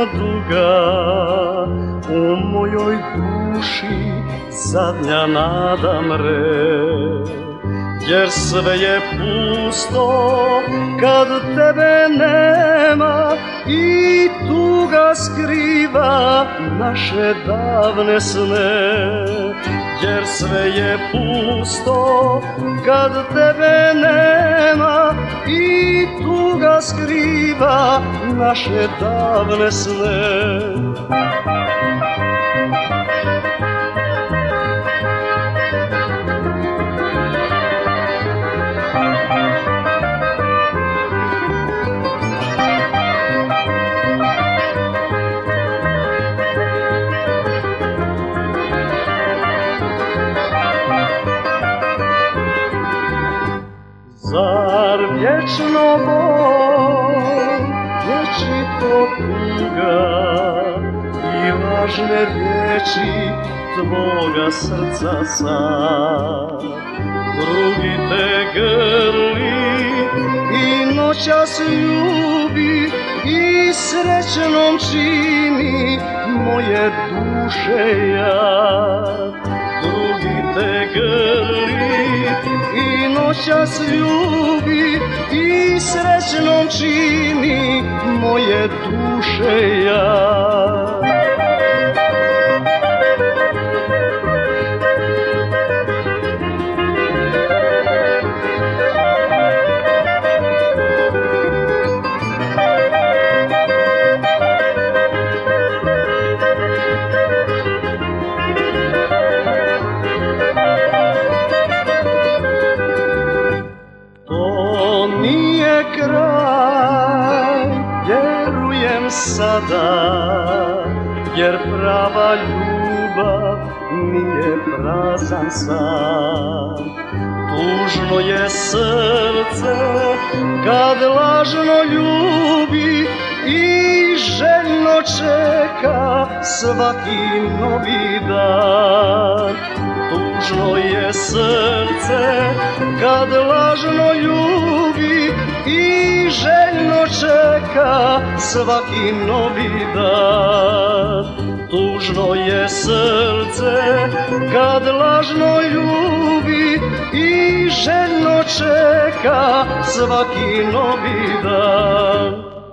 duga, u mojoj duši zadnja nada mre. Jer sve je pusto kad tebe nema i tuga skriva naše davne sne. Jer sve je pusto kad tebe nema i tuga skriva naše davne sne. Zar vječno bol, vječito tuga i lažne riječi tvoga srca sad? Drugi te grli i noćas ljubi i srećnom čini moje duše jad. Drugi te grli i noćas ljubi i srećnom čini moje duše jad. Kraj, vjerujem sada, jer prava ljubav nije prazan san. Tužno je srce kad lažno ljubi i željno čeka svaki novi dan. Tužno je srce kad lažno ljubi i željno čeka svaki novi dan. Tužno je srce kad lažno ljubi i željno čeka svaki novi dan.